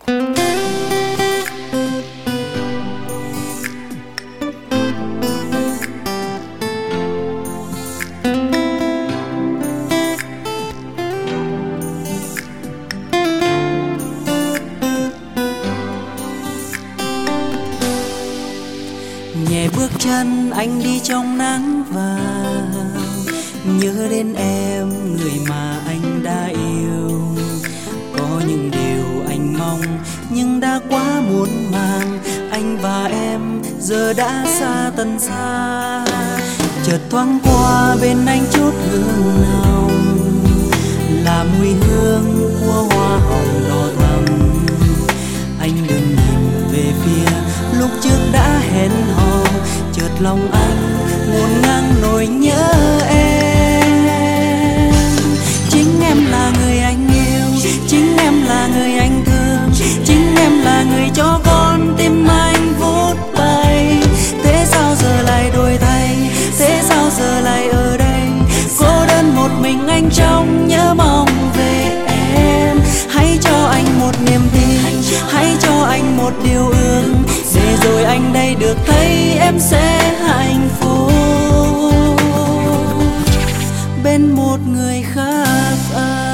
Nhẹ bước chân anh đi trong nắng vàng, nhớ đến em người mà anh đã yêu. Có những điều anh mong nhưng đã quá muộn màng, anh và em giờ đã xa tận xa. Chợt thoáng qua bên anh chút hương nồng, là mùi hương của hoa hồng đỏ thắm. Anh đừng nhìn về phía lúc trước đã hẹn hò, chợt lòng anh ngổn ngang nỗi nhớ em. Chính em là người anh yêu, chính em là người anh thương, chính em là người cho con tim anh vút bay. Thế sao giờ lại đổi thay, thế sao giờ lại ở đây, cô đơn một mình anh trong nhớ mong về em. Hãy cho anh một niềm tin, hãy cho anh một điều ước, để rồi anh đây được thấy em sẽ hạnh phúc bên một người khác ai.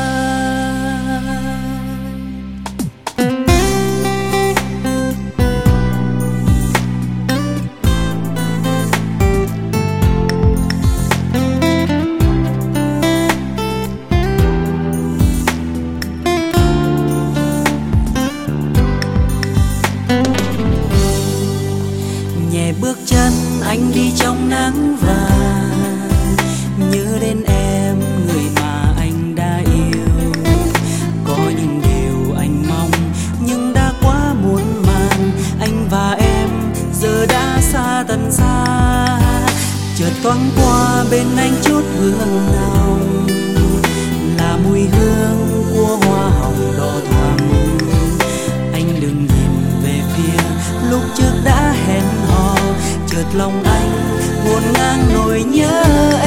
Nhẹ bước chân anh đi trong nắng vàng, nhớ đến em người mà anh đã yêu. Có những điều anh mong nhưng đã quá muộn màng, anh và em giờ đã xa tận xa. Chợt thoáng qua bên anh chút hương nồng, là mùi hương của hoa hồng đỏ thắm. Anh đừng nhìn về phía lúc trước đã hẹn hò, chợt lòng anh ngổn ngang nỗi nhớ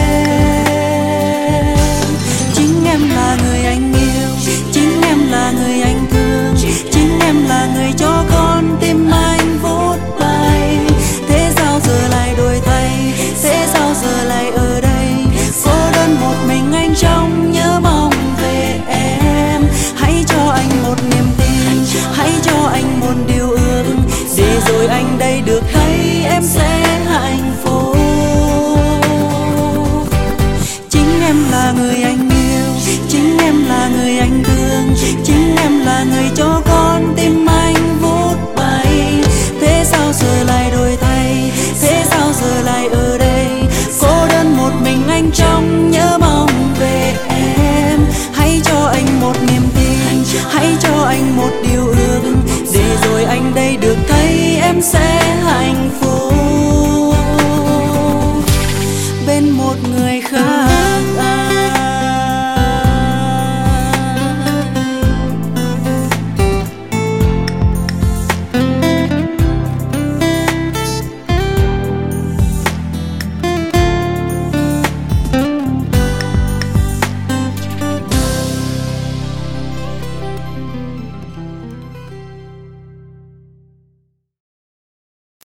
em. Chính em là người anh yêu, chính em là người anh thương, chính em là người cho con tim anh vút bay. Thế sao giờ lại đổi thay, thế sao giờ lại ở đây, cô đơn một mình anh trong nhớ mong về em. Hãy cho anh một niềm tin, hãy cho anh một điều ước, để rồi anh đây được thấy em sẽ hạnh phúc. Chính em là người anh yêu, chính em là người anh thương, chính em là người cho con tim anh vút bay. Thế sao giờ lại đổi thay, thế sao giờ lại ở đây, cô đơn một mình anh trong nhớ mong về em. Hãy cho anh một niềm tin, hãy cho anh một điều ước, để rồi anh đây được thấy em sẽ hạnh phúc bên một người khác ai.